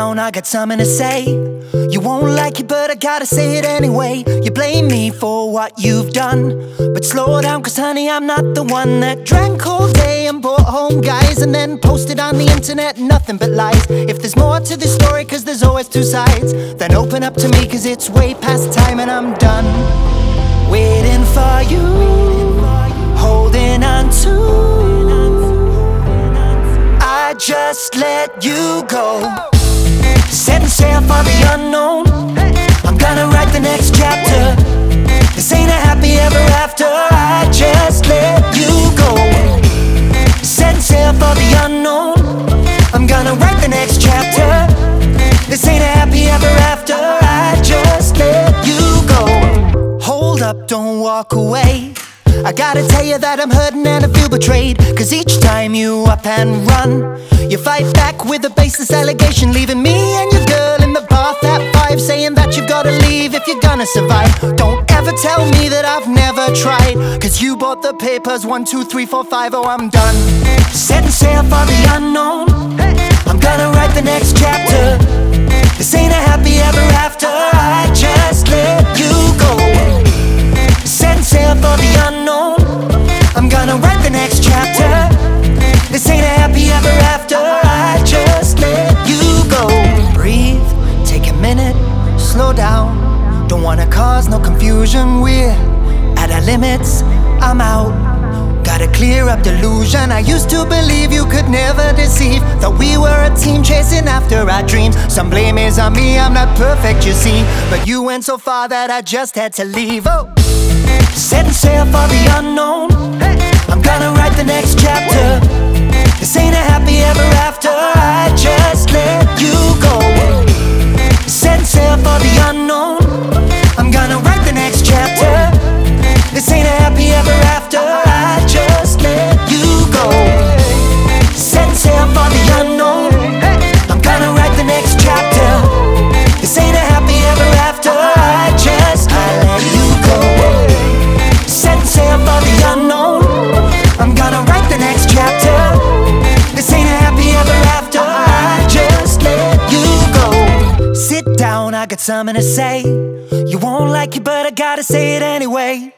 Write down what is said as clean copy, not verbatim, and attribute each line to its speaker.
Speaker 1: down, I got something to say. You won't like it, but I gotta say it anyway. You blame me for what you've done, but slow down, cause honey, I'm not the one that drank all day and brought home guys and then posted on the internet nothing but lies. If there's more to this story, cause there's always two sides, then open up to me, cause it's way past time and I'm done waiting for you, holding on to. I just let you go, setting sail for the unknown. I'm gonna write the next chapter. This ain't a happy ever after. I just let you go, setting sail for the unknown. I'm gonna write the next chapter. This ain't a happy ever after. I just let you go. Hold up, don't walk away. I gotta tell you that I'm hurting and I feel betrayed, cause each time you up and run, you fight back with a baseless allegation, leaving me and your girl in the bath at 5, saying that you've gotta leave if you're gonna survive. Don't ever tell me that I've never tried, cause you bought the papers 1, 2, 3, 4, 5. Oh, I'm done setting sail for the unknown. I'm gonna write the next chapter. This ain't a happy ever after. I just let you go, setting sail for the unknown. I'm gonna write the next chapter. This ain't a happy ever after. I just let you go. Breathe, take a minute, slow down. Don't wanna cause no confusion. We're at our limits, I'm out. Gotta clear up delusion. I used to believe you could never deceive, thought we were a team chasing after our dreams. Some blame is on me, I'm not perfect, you see, but you went so far that I just had to leave. Oh, setting sail for the unknown. I'm gonna write the next chapter. This ain't a happy ever after. I just let you go, setting sail for the unknown. I'm gonna write the next chapter. This ain't a happy ever after. I just let you go, setting sail for the unknown. I'm gonna write the next chapter. This ain't a happy ever after. I let you go, setting sail for the unknown. I'm gonna write the next chapter. This ain't a happy ever after. I just let you go. Sit down, I got something to say. You won't like it, but I gotta say it anyway.